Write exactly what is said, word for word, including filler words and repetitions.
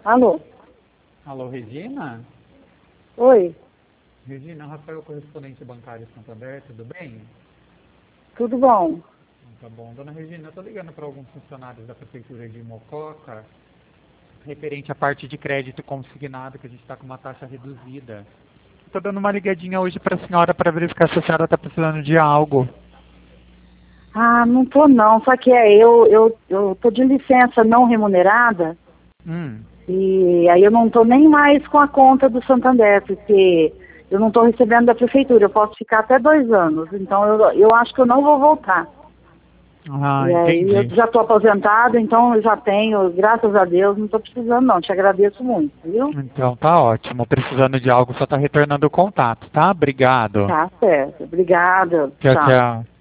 Alô? Alô, Regina? Oi, Regina, Rafael, correspondente bancário Santander, tudo bem? tudo bom? Tá bom. Dona Regina, eu tô ligando para alguns funcionários da Prefeitura de Mococa, referente à parte de crédito consignado, que a gente está com uma taxa reduzida. Estou dando uma ligadinha hoje para a senhora para verificar se a senhora está precisando de algo. Ah, não tô não, só que é, eu, eu, eu tô de licença não remunerada Hum. e aí eu não tô nem mais com a conta do Santander, porque eu não tô recebendo da prefeitura, eu posso ficar até dois anos, então eu, eu acho que eu não vou voltar. Ah, E aí eu entendi. já tô aposentada, então eu já tenho, graças a Deus, não tô precisando não, te agradeço muito, viu? Então tá ótimo. Precisando de algo, só tá retornando o contato, tá? Obrigado. Tá certo, obrigada, Tchau, tchau. tchau.